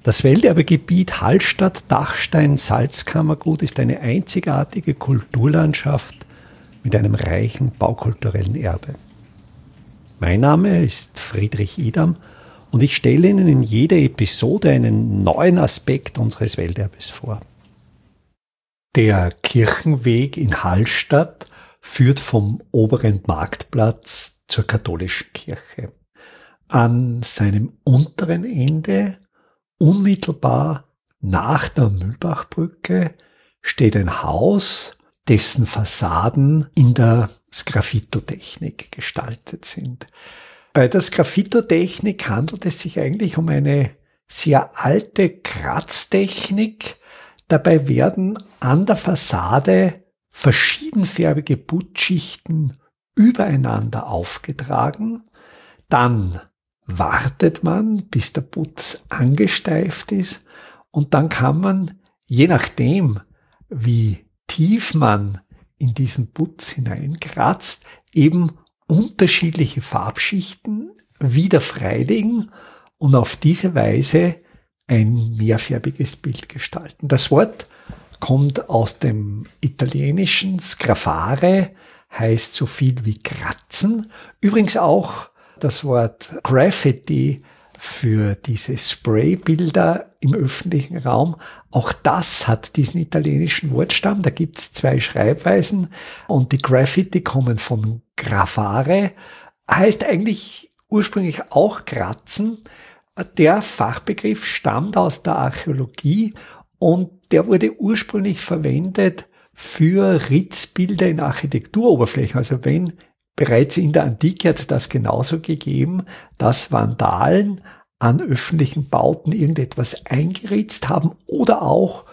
Das Welterbegebiet Hallstatt-Dachstein-Salzkammergut ist eine einzigartige Kulturlandschaft mit einem reichen baukulturellen Erbe. Mein Name ist Friedrich Idam und ich stelle Ihnen in jeder Episode einen neuen Aspekt unseres Welterbes vor. Der Kirchenweg in Hallstatt führt vom oberen Marktplatz zur katholischen Kirche. An seinem unteren Ende, unmittelbar nach der Mühlbachbrücke, steht ein Haus, dessen Fassaden in der Sgraffitotechnik gestaltet sind. Bei der Sgraffitotechnik handelt es sich eigentlich um eine sehr alte Kratztechnik. Dabei werden an der Fassade verschiedenfarbige Putzschichten übereinander aufgetragen. Dann wartet man, bis der Putz angesteift ist, und dann kann man, je nachdem, wie tief man in diesen Putz hineinkratzt, eben unterschiedliche Farbschichten wieder freilegen und auf diese Weise ein mehrfarbiges Bild gestalten. Das Wort kommt aus dem italienischen Sgraffare, heißt so viel wie kratzen. Übrigens auch das Wort Graffiti für diese Spraybilder im öffentlichen Raum. Auch das hat diesen italienischen Wortstamm. Da gibt es zwei Schreibweisen und die Graffiti kommen von graffare, heißt eigentlich ursprünglich auch kratzen. Der Fachbegriff stammt aus der Archäologie und der wurde ursprünglich verwendet für Ritzbilder in Architekturoberflächen. Also wenn bereits in der Antike hat das genauso gegeben, dass Vandalen an öffentlichen Bauten irgendetwas eingeritzt haben, oder auch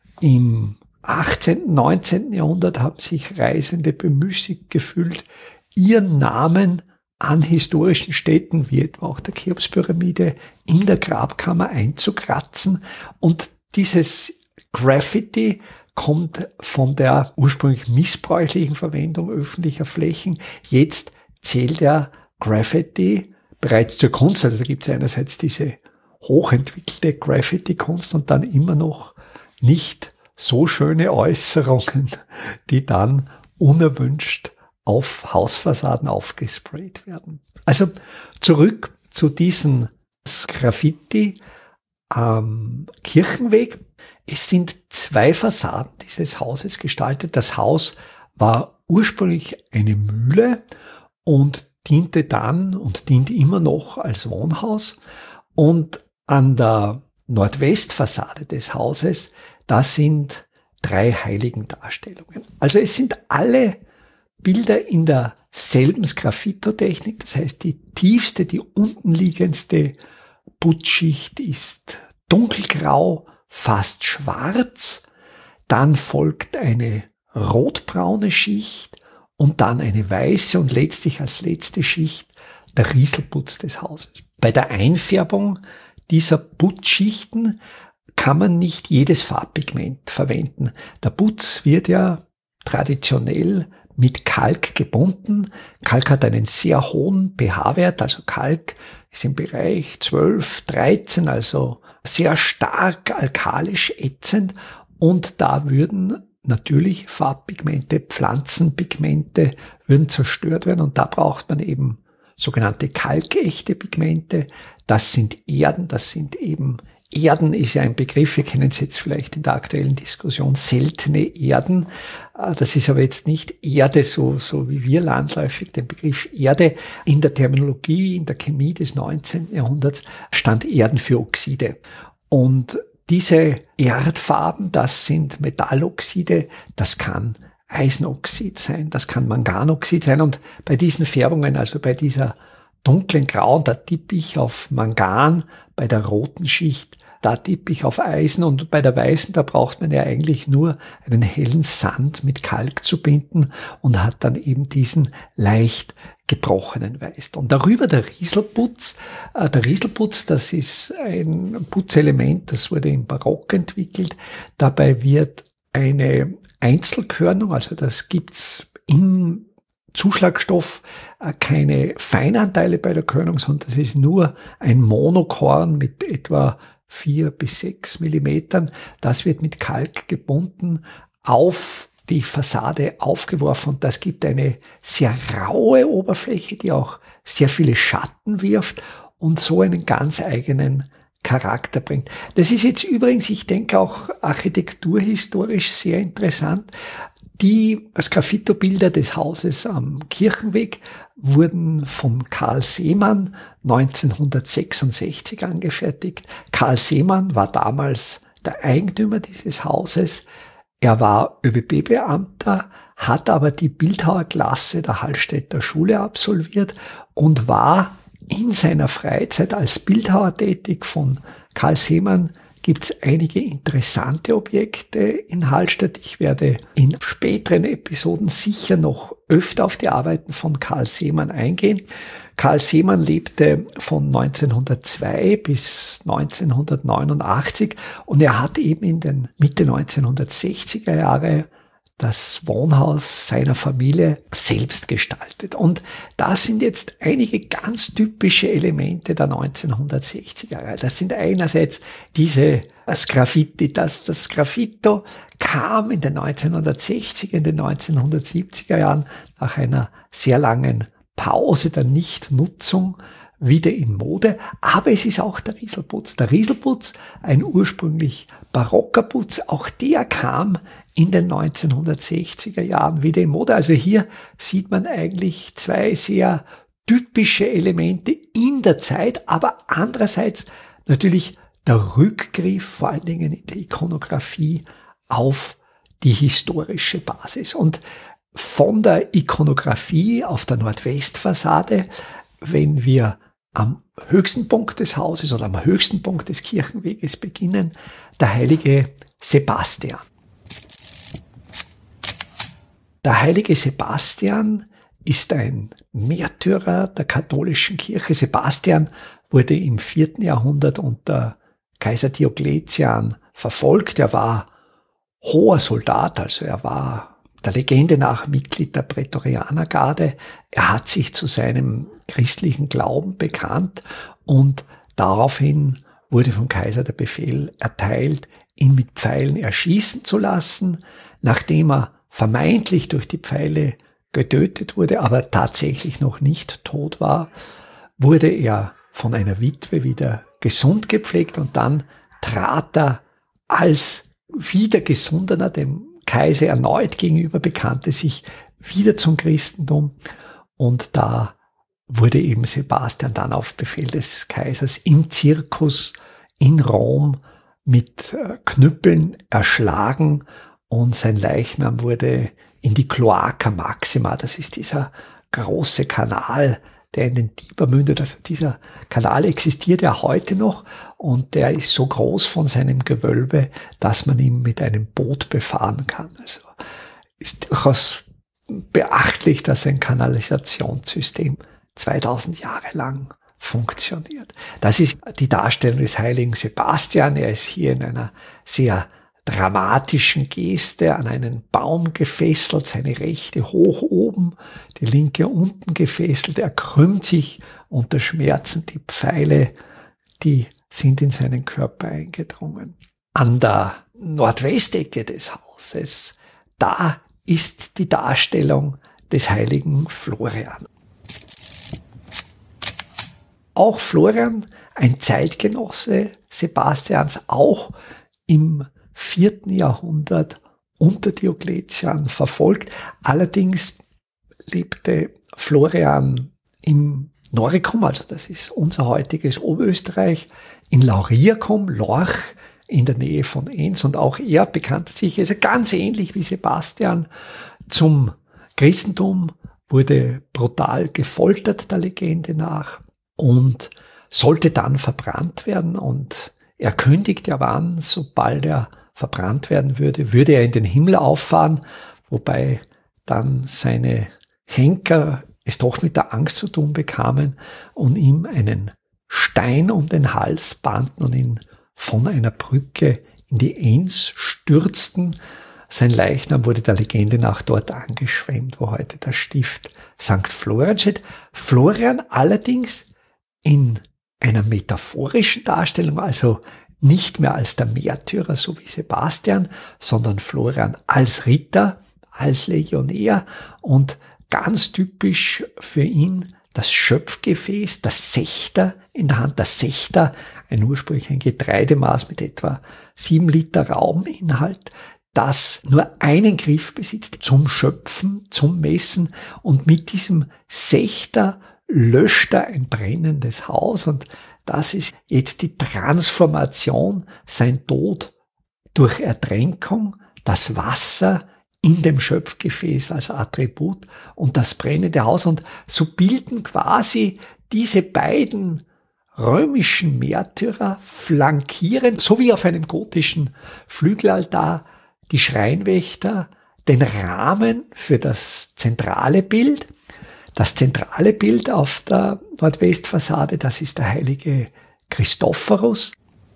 im 18., 19. Jahrhundert haben sich Reisende bemüßigt gefühlt, ihren Namen an historischen Städten, wie etwa auch der Cheops-Pyramide, in der Grabkammer einzukratzen. Und dieses Graffiti kommt von der ursprünglich missbräuchlichen Verwendung öffentlicher Flächen. Jetzt zählt der Graffiti bereits zur Kunst. Also da gibt es einerseits diese hochentwickelte Graffiti-Kunst und dann immer noch nicht so schöne Äußerungen, die dann unerwünscht auf Hausfassaden aufgesprayt werden. Also zurück zu diesen Graffiti am Kirchenweg. Es sind zwei Fassaden dieses Hauses gestaltet. Das Haus war ursprünglich eine Mühle und diente dann und dient immer noch als Wohnhaus. Und an der Nordwestfassade des Hauses, da sind drei Heiligendarstellungen. Also es sind alle Bilder in derselben Sgraffitotechnik. Das heißt, die tiefste, die untenliegendste Putzschicht ist dunkelgrau, fast schwarz, dann folgt eine rotbraune Schicht und dann eine weiße und letztlich als letzte Schicht der Rieselputz des Hauses. Bei der Einfärbung dieser Putzschichten kann man nicht jedes Farbpigment verwenden. Der Putz wird ja traditionell mit Kalk gebunden. Kalk hat einen sehr hohen pH-Wert, also Kalk ist im Bereich 12, 13, also sehr stark alkalisch ätzend, und da würden natürlich Farbpigmente, Pflanzenpigmente würden zerstört werden, und da braucht man eben sogenannte kalkechte Pigmente. Das sind Erden, Erden ist ja ein Begriff, wir kennen es jetzt vielleicht in der aktuellen Diskussion, seltene Erden. Das ist aber jetzt nicht Erde, so wie wir landläufig den Begriff Erde. In der Terminologie, in der Chemie des 19. Jahrhunderts stand Erden für Oxide. Und diese Erdfarben, das sind Metalloxide, das kann Eisenoxid sein, das kann Manganoxid sein. Und bei diesen Färbungen, also bei dieser dunklen Grauen, da tippe ich auf Mangan, bei der roten Schicht, da tippe ich auf Eisen, und bei der weißen, da braucht man ja eigentlich nur einen hellen Sand mit Kalk zu binden und hat dann eben diesen leicht gebrochenen Weiß. Und darüber der Rieselputz. Der Rieselputz, das ist ein Putzelement, das wurde im Barock entwickelt. Dabei wird eine Einzelkörnung, also das gibt's im Zuschlagstoff, keine Feinanteile bei der Körnung, sondern das ist nur ein Monokorn mit etwa 4 bis 6 Millimetern. Das wird mit Kalk gebunden, auf die Fassade aufgeworfen und das gibt eine sehr raue Oberfläche, die auch sehr viele Schatten wirft und so einen ganz eigenen Charakter bringt. Das ist jetzt übrigens, ich denke, auch architekturhistorisch sehr interessant. Die Sgraffito-Bilder des Hauses am Kirchenweg wurden von Karl Seemann 1966 angefertigt. Karl Seemann war damals der Eigentümer dieses Hauses. Er war ÖBB-Beamter, hat aber die Bildhauerklasse der Hallstätter Schule absolviert und war in seiner Freizeit als Bildhauer tätig. Von Karl Seemann gibt es einige interessante Objekte in Hallstatt. Ich werde in späteren Episoden sicher noch öfter auf die Arbeiten von Karl Seemann eingehen. Karl Seemann lebte von 1902 bis 1989 und er hat eben in den Mitte 1960er Jahre das Wohnhaus seiner Familie selbst gestaltet. Und das sind jetzt einige ganz typische Elemente der 1960er Jahre. Das sind einerseits diese Sgraffiti. Das Sgraffito kam in den 1960er, in den 1970er Jahren nach einer sehr langen Pause der Nichtnutzung wieder in Mode, aber es ist auch der Rieselputz. Der Rieselputz, ein ursprünglich barocker Putz, auch der kam in den 1960er Jahren wieder in Mode. Also hier sieht man eigentlich zwei sehr typische Elemente in der Zeit, aber andererseits natürlich der Rückgriff, vor allen Dingen in der Ikonografie, auf die historische Basis. Und von der Ikonografie auf der Nordwestfassade, wenn wir am höchsten Punkt des Hauses oder am höchsten Punkt des Kirchenweges beginnen, der heilige Sebastian. Der heilige Sebastian ist ein Märtyrer der katholischen Kirche. Sebastian wurde im 4. Jahrhundert unter Kaiser Diokletian verfolgt. Er war hoher Soldat, also er war der Legende nach Mitglied der Prätorianergarde. Er hat sich zu seinem christlichen Glauben bekannt und daraufhin wurde vom Kaiser der Befehl erteilt, ihn mit Pfeilen erschießen zu lassen. Nachdem er vermeintlich durch die Pfeile getötet wurde, aber tatsächlich noch nicht tot war, wurde er von einer Witwe wieder gesund gepflegt und dann trat er als wieder Gesundener dem Kaiser erneut gegenüber, bekannte sich wieder zum Christentum und da wurde eben Sebastian dann auf Befehl des Kaisers im Zirkus in Rom mit Knüppeln erschlagen und sein Leichnam wurde in die Cloaca Maxima, das ist dieser große Kanal, der in den Tiber mündet. Also dieser Kanal existiert ja heute noch und der ist so groß von seinem Gewölbe, dass man ihn mit einem Boot befahren kann. Also ist durchaus beachtlich, dass ein Kanalisationssystem 2000 Jahre lang funktioniert. Das ist die Darstellung des heiligen Sebastian. Er ist hier in einer sehr dramatischen Geste an einen Baum gefesselt, seine rechte hoch oben, die linke unten gefesselt. Er krümmt sich unter Schmerzen. Die Pfeile, die sind in seinen Körper eingedrungen. An der Nordwestecke des Hauses, da ist die Darstellung des heiligen Florian. Auch Florian, ein Zeitgenosse Sebastians, auch im 4. Jahrhundert unter Diokletian verfolgt. Allerdings lebte Florian im Noricum, also das ist unser heutiges Oberösterreich, in Lauriacum, Lorch, in der Nähe von Enns. Und auch er bekannte sich, also ganz ähnlich wie Sebastian, zum Christentum, wurde brutal gefoltert, der Legende nach, und sollte dann verbrannt werden. Und er kündigte aber an, sobald er verbrannt werden würde, würde er in den Himmel auffahren, wobei dann seine Henker es doch mit der Angst zu tun bekamen und ihm einen Stein um den Hals banden und ihn von einer Brücke in die Enns stürzten. Sein Leichnam wurde der Legende nach dort angeschwemmt, wo heute das Stift St. Florian steht. Florian allerdings in einer metaphorischen Darstellung, also nicht mehr als der Märtyrer, so wie Sebastian, sondern Florian als Ritter, als Legionär und ganz typisch für ihn das Schöpfgefäß, das Sechter in der Hand. Das Sechter, ursprünglich ein Getreidemaß mit etwa 7 Liter Rauminhalt, das nur einen Griff besitzt zum Schöpfen, zum Messen, und mit diesem Sechter löscht er ein brennendes Haus, und das ist jetzt die Transformation, sein Tod durch Ertränkung, das Wasser in dem Schöpfgefäß als Attribut und das brennende Haus. Und so bilden quasi diese beiden römischen Märtyrer flankierend, so wie auf einem gotischen Flügelaltar, die Schreinwächter, den Rahmen für das zentrale Bild. Das zentrale Bild auf der Nordwestfassade, das ist der heilige Christophorus.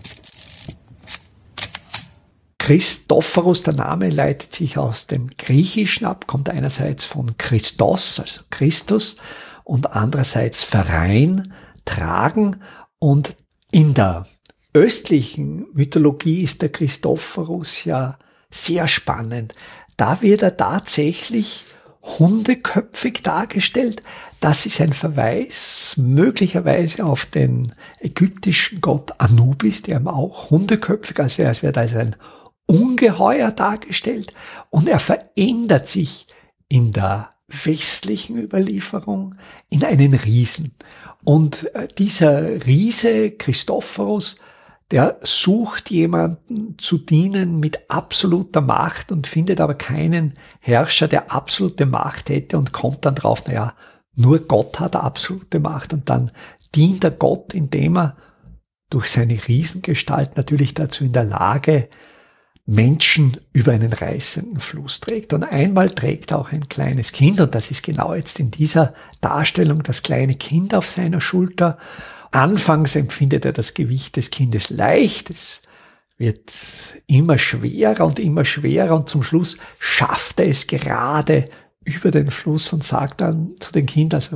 Christophorus, der Name leitet sich aus dem Griechischen ab, kommt einerseits von Christos, also Christus, und andererseits Verein, tragen. Und in der östlichen Mythologie ist der Christophorus ja sehr spannend. Da wird er tatsächlich hundeköpfig dargestellt. Das ist ein Verweis möglicherweise auf den ägyptischen Gott Anubis, der ihm auch hundeköpfig, also er wird als ein Ungeheuer dargestellt, und er verändert sich in der westlichen Überlieferung in einen Riesen. Und dieser Riese Christophorus, der sucht jemanden zu dienen mit absoluter Macht und findet aber keinen Herrscher, der absolute Macht hätte, und kommt dann drauf, naja, nur Gott hat absolute Macht, und dann dient er Gott, indem er durch seine Riesengestalt natürlich dazu in der Lage Menschen über einen reißenden Fluss trägt. Und einmal trägt auch ein kleines Kind, und das ist genau jetzt in dieser Darstellung das kleine Kind auf seiner Schulter. Anfangs empfindet er das Gewicht des Kindes leicht, es wird immer schwerer, und zum Schluss schafft er es gerade über den Fluss und sagt dann zu dem Kind, also,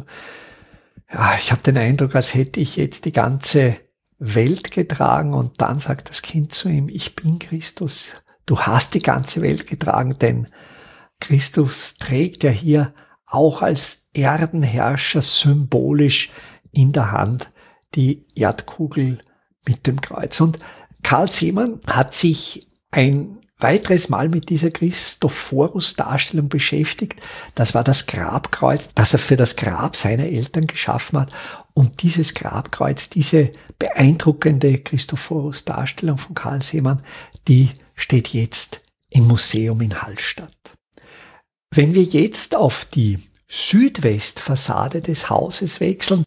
ja, ich habe den Eindruck, als hätte ich jetzt die ganze Welt getragen. Und dann sagt das Kind zu ihm, ich bin Christus, du hast die ganze Welt getragen, denn Christus trägt ja hier auch als Erdenherrscher symbolisch in der Hand die Erdkugel mit dem Kreuz. Und Karl Seemann hat sich ein weiteres Mal mit dieser Christophorus-Darstellung beschäftigt. Das war das Grabkreuz, das er für das Grab seiner Eltern geschaffen hat. Und dieses Grabkreuz, diese beeindruckende Christophorus-Darstellung von Karl Seemann, die steht jetzt im Museum in Hallstatt. Wenn wir jetzt auf die Südwestfassade des Hauses wechseln,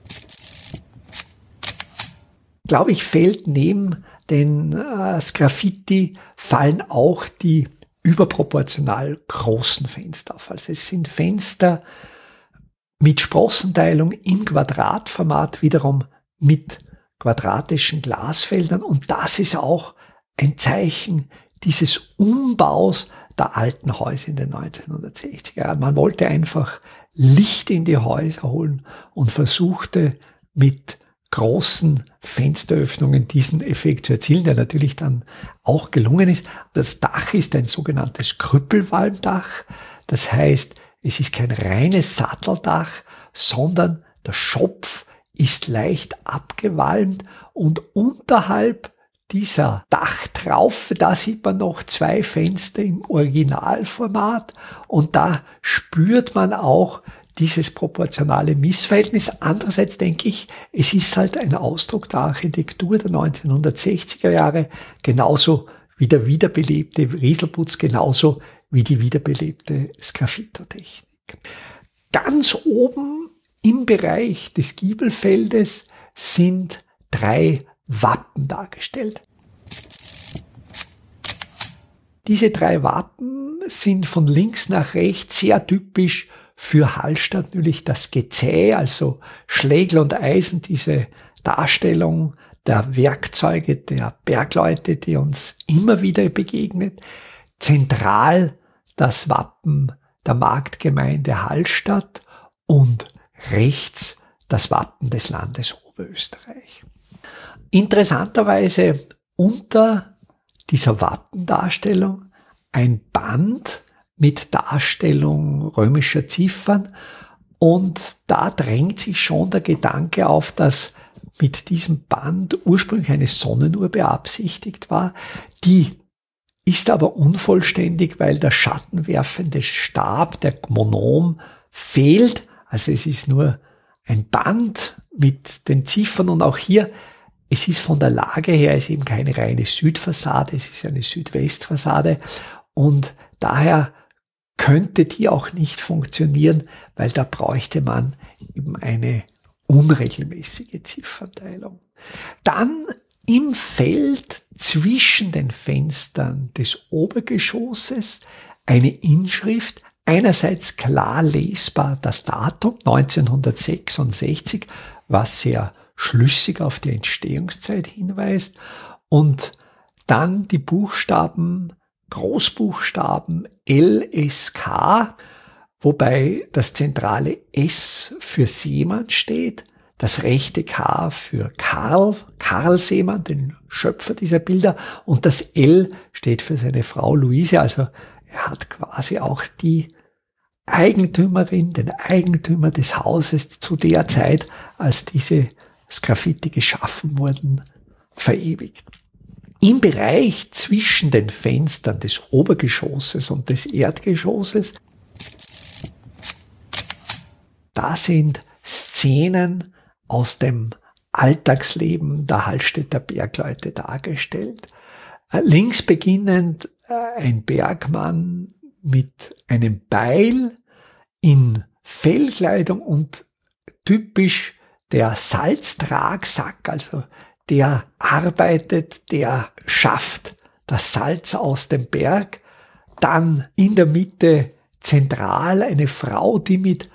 glaube ich, fällt neben den Sgraffiti fallen auch die überproportional großen Fenster auf. Also es sind Fenster mit Sprossenteilung im Quadratformat, wiederum mit quadratischen Glasfeldern. Und das ist auch ein Zeichen dieses Umbaus der alten Häuser in den 1960er Jahren. Man wollte einfach Licht in die Häuser holen und versuchte mit großen Fensteröffnungen diesen Effekt zu erzielen, der natürlich dann auch gelungen ist. Das Dach ist ein sogenanntes Krüppelwalmdach. Das heißt, es ist kein reines Satteldach, sondern der Schopf ist leicht abgewalmt, und unterhalb dieser Dachtraufe, da sieht man noch 2 Fenster im Originalformat, und da spürt man auch dieses proportionale Missverhältnis. Andererseits denke ich, es ist halt ein Ausdruck der Architektur der 1960er Jahre, genauso wie der wiederbelebte Rieselputz, genauso wie die wiederbelebte Sgraffitotechnik. Ganz oben im Bereich des Giebelfeldes sind 3 Wappen dargestellt. Diese 3 Wappen sind von links nach rechts sehr typisch für Hallstatt, natürlich das Gezäh, also Schlägel und Eisen, diese Darstellung der Werkzeuge der Bergleute, die uns immer wieder begegnet. Zentral das Wappen der Marktgemeinde Hallstatt und rechts das Wappen des Landes Oberösterreich. Interessanterweise unter dieser Wappendarstellung ein Band mit Darstellung römischer Ziffern. Und da drängt sich schon der Gedanke auf, dass mit diesem Band ursprünglich eine Sonnenuhr beabsichtigt war. Die ist aber unvollständig, weil der schattenwerfende Stab, der Monom, fehlt. Also es ist nur ein Band mit den Ziffern und auch hier, es ist von der Lage her, es ist eben keine reine Südfassade, es ist eine Südwestfassade und daher könnte die auch nicht funktionieren, weil da bräuchte man eben eine unregelmäßige Ziffernteilung. Dann im Feld zwischen den Fenstern des Obergeschosses eine Inschrift, einerseits klar lesbar das Datum 1966, was sehr schlüssig auf die Entstehungszeit hinweist, und dann die Buchstaben, Großbuchstaben LSK, wobei das zentrale S für Seemann steht, das rechte K für Karl Seemann, den Schöpfer dieser Bilder, und das L steht für seine Frau Luise, also er hat quasi auch die Eigentümerin, den Eigentümer des Hauses zu der Zeit, als diese Graffiti geschaffen wurden, verewigt. Im Bereich zwischen den Fenstern des Obergeschosses und des Erdgeschosses, da sind Szenen aus dem Alltagsleben der Hallstätter Bergleute dargestellt. Links beginnend ein Bergmann mit einem Beil in Fellkleidung und typisch der Salztragsack, also der arbeitet, der schafft das Salz aus dem Berg. Dann in der Mitte zentral eine Frau, die mit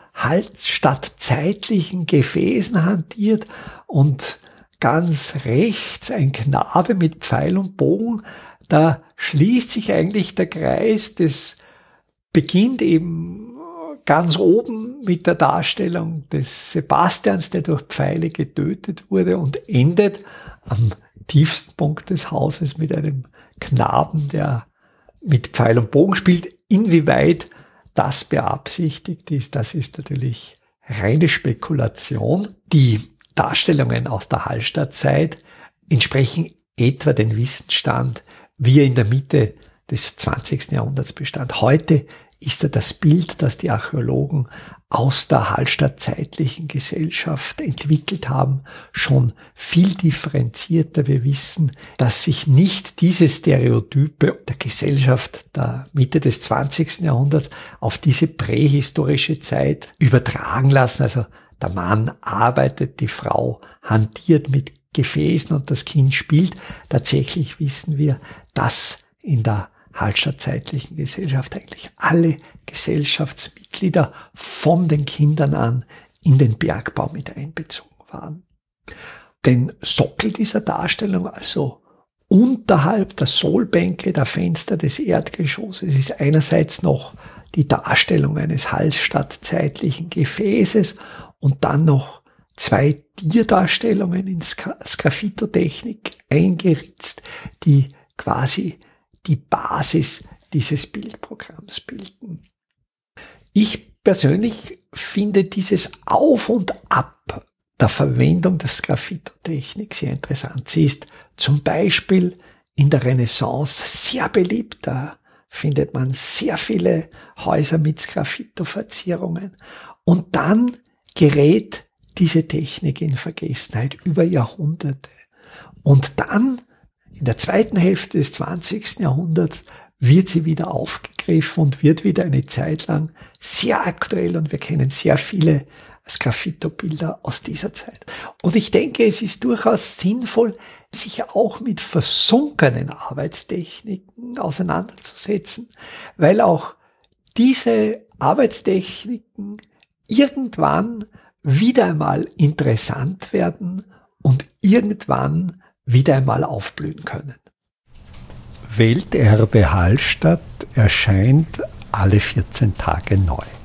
halbstadtzeitlichen Gefäßen hantiert, und ganz rechts ein Knabe mit Pfeil und Bogen. Da schließt sich eigentlich der Kreis, das beginnt eben ganz oben mit der Darstellung des Sebastians, der durch Pfeile getötet wurde, und endet am tiefsten Punkt des Hauses mit einem Knaben, der mit Pfeil und Bogen spielt. Inwieweit das beabsichtigt ist, das ist natürlich reine Spekulation. Die Darstellungen aus der Hallstattzeit entsprechen etwa den Wissensstand, wie er in der Mitte des 20. Jahrhunderts bestand. Heute ist er das Bild, das die Archäologen aus der hallstattzeitlichen Gesellschaft entwickelt haben, schon viel differenzierter. Wir wissen, dass sich nicht diese Stereotype der Gesellschaft der Mitte des 20. Jahrhunderts auf diese prähistorische Zeit übertragen lassen. Also der Mann arbeitet, die Frau hantiert mit Gefäßen und das Kind spielt. Tatsächlich wissen wir, dass in der hallstattzeitlichen Gesellschaft eigentlich alle Gesellschaftsmitglieder von den Kindern an in den Bergbau mit einbezogen waren. Den Sockel dieser Darstellung, also unterhalb der Sohlbänke der Fenster des Erdgeschosses, ist einerseits noch die Darstellung eines hallstattzeitlichen Gefäßes und dann noch zwei Tierdarstellungen in Sgraffitotechnik eingeritzt, die quasi die Basis dieses Bildprogramms bilden. Ich persönlich finde dieses Auf und Ab der Verwendung der Sgraffitotechnik sehr interessant. Sie ist zum Beispiel in der Renaissance sehr beliebt. Da findet man sehr viele Häuser mit Sgraffito-Verzierungen. Und dann gerät diese Technik in Vergessenheit über Jahrhunderte. Und dann in der zweiten Hälfte des 20. Jahrhunderts wird sie wieder aufgegriffen und wird wieder eine Zeit lang sehr aktuell, und wir kennen sehr viele Sgraffito-Bilder aus dieser Zeit. Und ich denke, es ist durchaus sinnvoll, sich auch mit versunkenen Arbeitstechniken auseinanderzusetzen, weil auch diese Arbeitstechniken irgendwann wieder einmal interessant werden und irgendwann wieder einmal aufblühen können. Welterbe Hallstatt erscheint alle 14 Tage neu.